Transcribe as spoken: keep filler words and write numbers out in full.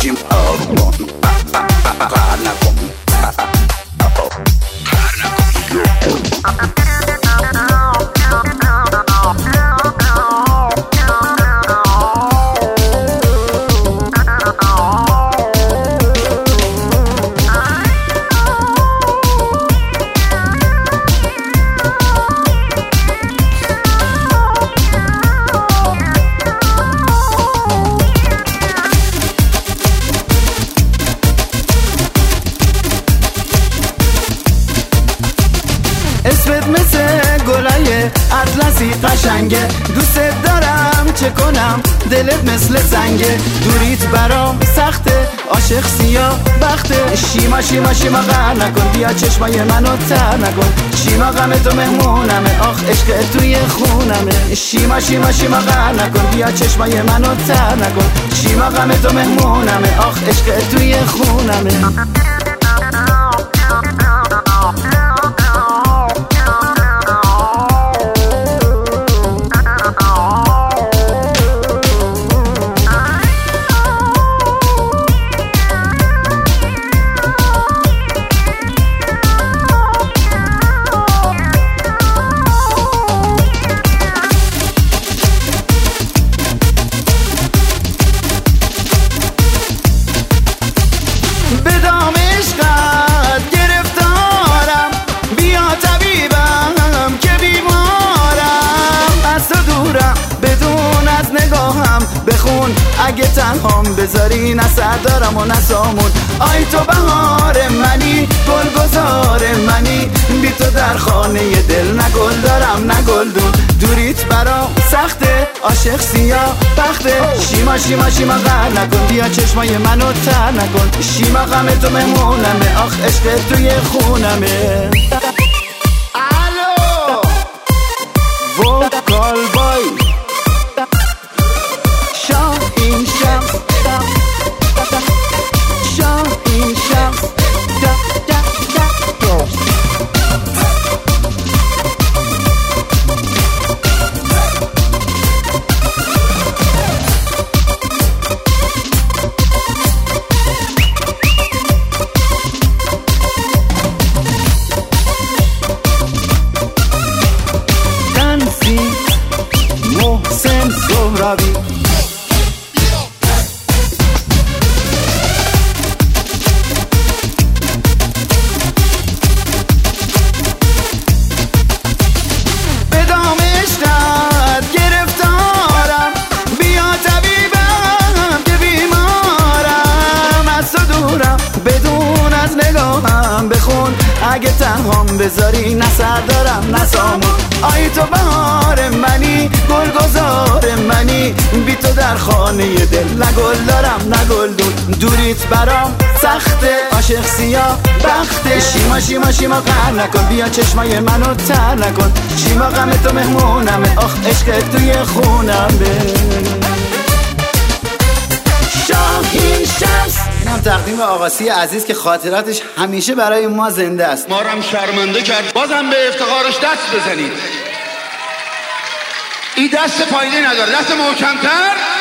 بشیم آروم قهر نکن اسمت مثل گلای اطلسی قشنگه، دوست دارم چه کنم دلت مثل سنگه، دوریت برام سخته عاشق سیاه بخته، شیما شیما شیما قهر نکن بیا چشمای منو تر نکن، شیما غم تو مهمونمه آخ عشق توی خونمه، شیما شیما شیما قهر نکن بیا چشمای منو تر نکن، شیما غم تو مهمونمه آخ عشق توی خونمه. بخون اگه تنهام بذاری نه سر دارم و نه سامون، آی تو بهار منی گلگذار منی، بی تو در خانه دل نه گل دارم نه گلدون، دوریت برام سخته عاشق سیاه بخته، شیما شیما شیما قهر نکن بیا چشمای منو تر نکن، شیما غم تو مهمونمه آخ عشق توی خونمه. الو وکال بای این شخص شاه این شخص دا دا دا دنسی محسن سهرابی بخون اگه تنهام بذاری نه سر دارم نه سامون، آی تو بهار منی گلگذار منی، بی تو در خانه دل نه گل دارم نه گلدون، دوریت برام سخته عاشق سیاه بخته، شیما شیما شیما قهر نکن بیا چشمای منو تر نکن، شیما غم تو مهمونمه آخ عشق توی خونمه. شاهین شمس اینم تقدیم به آقاسی عزیز که خاطراتش همیشه برای ما زنده است. ما رو هم شرمنده کرد، بازم به افتخارش دست بزنید. این دست پایینی نداره، دست محکمتر.